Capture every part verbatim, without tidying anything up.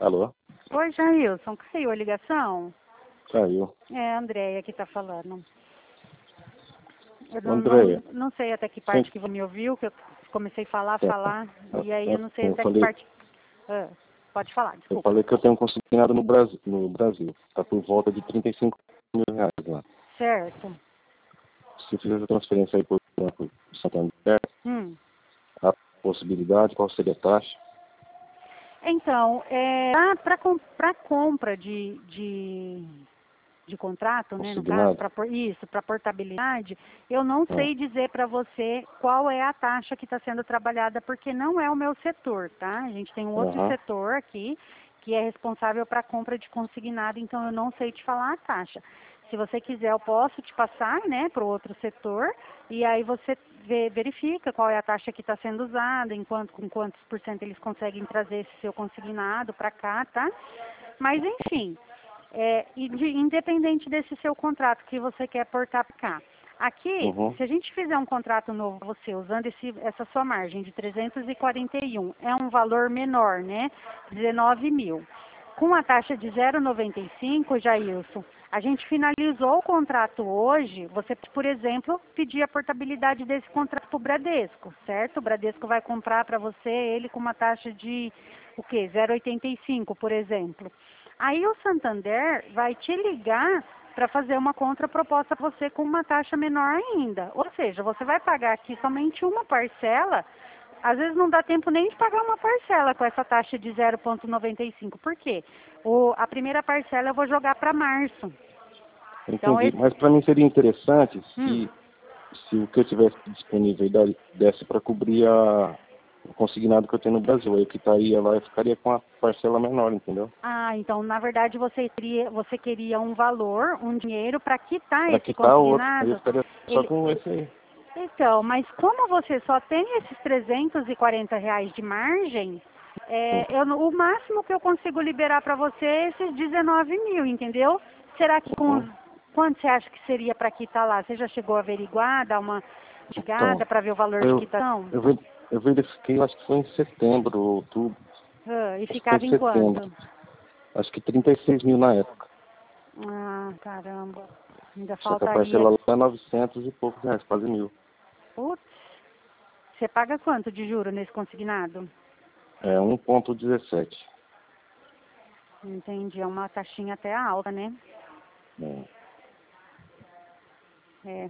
Alô? Oi, Jailson. Caiu a ligação? Caiu. É a Andréia que está falando. Eu não, Andréia. não, não sei até que parte Sim. que você me ouviu, que eu comecei a falar, Tá. falar, e aí eu não sei Eu até que falei, parte... Ah, pode falar, eu desculpa. falei que eu tenho consignado no Brasil. No Brasil. Está por volta de trinta e cinco mil reais lá. Certo. Se fizer a transferência aí por Banco de Santander, Hum. a possibilidade, qual seria a taxa? Então, é, para para compra de, de, de contrato, né, no caso, Consignado? pra, isso, para portabilidade, eu não Ah, sei dizer para você qual é a taxa que está sendo trabalhada, porque não é o meu setor, tá? A gente tem um outro aham. setor aqui que é responsável para a compra de consignado, então eu não sei te falar a taxa. Se você quiser, eu posso te passar, né, para o outro setor, e aí você vê, verifica qual é a taxa que está sendo usada, enquanto, com quantos por cento eles conseguem trazer esse seu consignado para cá, tá? Mas, enfim, é, e de- independente desse seu contrato que você quer portar para cá. Aqui, Uhum. se a gente fizer um contrato novo para você, usando esse, essa sua margem de trezentos e quarenta e um, é um valor menor, né? dezenove mil. Com a taxa de zero vírgula noventa e cinco, Jailson, a gente finalizou o contrato hoje, você, por exemplo, pedir a portabilidade desse contrato para o Bradesco, certo? O Bradesco vai comprar para você ele com uma taxa de, o quê? zero vírgula oitenta e cinco, por exemplo. Aí o Santander vai te ligar para fazer uma contraproposta para você com uma taxa menor ainda. Ou seja, você vai pagar aqui somente uma parcela. Às vezes não dá tempo nem de pagar uma parcela com essa taxa de zero vírgula noventa e cinco. Por quê? O, a primeira parcela eu vou jogar para março. Então, Entendi. esse... Mas para mim seria interessante Hum. se, se o que eu tivesse disponível aí desse para cobrir a, o consignado que eu tenho no Brasil. Aí eu quitaria lá e ficaria com a parcela menor, entendeu? Ah, então, na verdade, você, teria, você queria um valor, um dinheiro para quitar Para esse quitar o outro. Aí eu consignado. ficaria só Ele, com esse aí. Então, mas como você só tem esses trezentos e quarenta reais de margem, é, eu, não- o máximo que eu consigo liberar para você é esses dezenove mil, entendeu? Será que com Uhum. quanto você acha que seria para quitar lá? Você já chegou a averiguar, dar uma Então, chegada para ver o valor de eu, quitação? eu, ve- eu verifiquei, eu acho que foi em setembro, outubro. Ah, e Acho que foi ficava em em setembro. quanto? Acho que trinta e seis mil na época. Ah, caramba. Ainda Só que a faltaria. parcela lá é novecentos e poucos reais, quase mil. Putz, você paga quanto de juro nesse consignado? É um vírgula dezessete. Entendi, é uma taxinha até alta, né? É. É.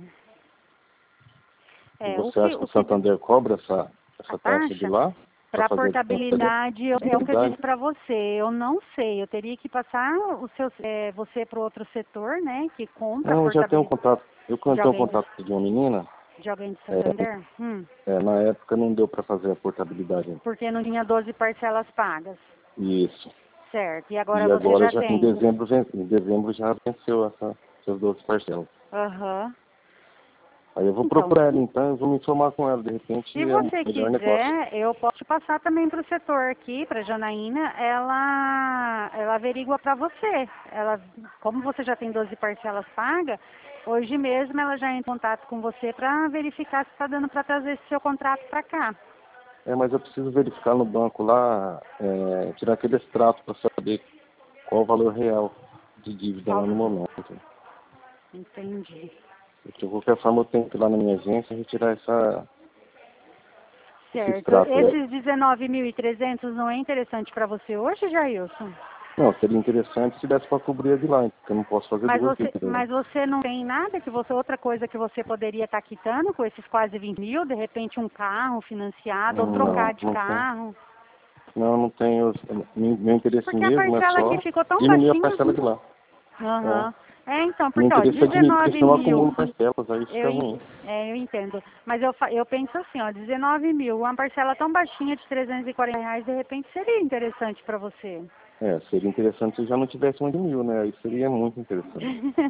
E É, o você que, acha que o o que Santander cobra essa, a essa taxa de taxa lá? Para para fazer a portabilidade eu- é o que eu disse portabilidade? para você. Eu não sei. Eu teria que passar o seu, é, você para o outro setor, né, que compra a Não, eu já tenho um portabilidade contato. Eu de tenho um alguém do, contato de uma menina. de alguém de É, Santander. Hum, é, na época não deu para fazer a portabilidade. porque não tinha doze parcelas pagas, Isso. certo? E agora E você agora já já em tem. dezembro, ven- em dezembro já venceu essa, essas doze parcelas. Aham. Aí eu vou Então, procurar ela então, eu vou me informar com ela, de repente se é o você melhor negócio. quiser, eu posso te passar também para o setor aqui, para a Janaína, ela, ela averigua para você. Ela, como você já tem doze parcelas pagas, hoje mesmo ela já entra em contato com você para verificar se está dando para trazer esse seu contrato para cá. É, mas eu preciso verificar no banco lá, é, tirar aquele extrato para saber qual o valor real de dívida lá Qual- no momento. Entendi. De qualquer forma eu tenho que ir lá na minha agência e retirar essa, esse Certo. extrato aí. Esses dezenove mil e trezentos não é interessante para você hoje, Jailson? Não, seria interessante se desse para cobrir a de lá, porque eu não posso fazer Mas duas você, dívidas, né? mas você não tem nada que você, outra coisa que você poderia estar quitando com esses quase vinte mil, de repente um carro financiado ou trocar Não, de não tem. carro? Não, não tenho. Meu meu interesse Porque a mesmo é parcela aqui só ficou tão diminuir a baixinha. parcela de lá. É. Aham. É, então, Meu porque, ó, interesse é diminuir, porque dezenove senão eu acumulo mil, parcelas, aí eu, fica en- ruim. é, eu entendo. Mas eu, fa- eu penso assim, ó, dezenove mil, uma parcela tão baixinha de trezentos e quarenta reais, de repente seria interessante para você. É, seria interessante se eu já não tivesse uma de mil, né? Aí seria muito interessante.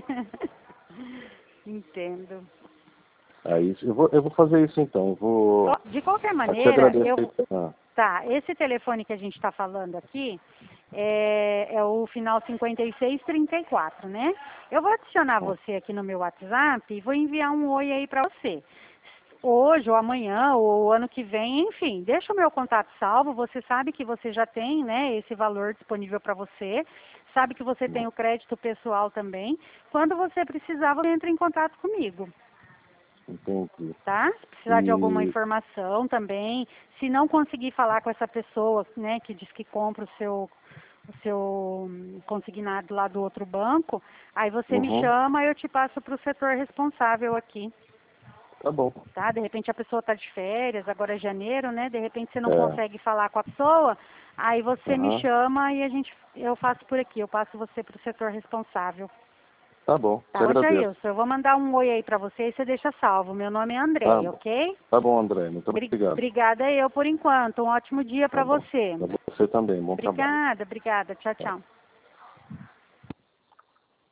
Entendo. Aí eu vou, eu vou fazer isso então. Eu vou. Ó, de qualquer Eu te maneira, agradeço aí. eu, Ah, tá, esse telefone que a gente está falando aqui é, é o final cinquenta e seis trinta e quatro, né? Eu vou adicionar ah, você aqui no meu WhatsApp e vou enviar um oi aí para você. hoje ou amanhã ou ano que vem, enfim, deixa o meu contato salvo, você sabe que você já tem, né, esse valor disponível para você, sabe que você tem o crédito pessoal também. Quando você precisar, você entra em contato comigo. Entendi. Tá? Se precisar de alguma E, informação também, se não conseguir falar com essa pessoa, né, que diz que compra o seu o seu hum, consignado lá do outro banco, aí você me uhum, chama e eu te passo para o setor responsável aqui, tá bom. tá? De repente a pessoa está de férias, agora é janeiro, né? De repente você não É, consegue falar com a pessoa, aí você me aham, chama e a gente, eu faço por aqui, eu passo você para o setor responsável. tá bom, te Tá, ô agradeço. Jailson, eu vou mandar um oi aí para você e você deixa salvo. Meu nome é Tá André, bom, ok? tá bom, André, muito Bri- obrigado. Obrigada eu por enquanto. Um ótimo dia Tá para bom. você. Pra você também, bom trabalho. Obrigada, obrigada. Tchau, Tchau. tchau.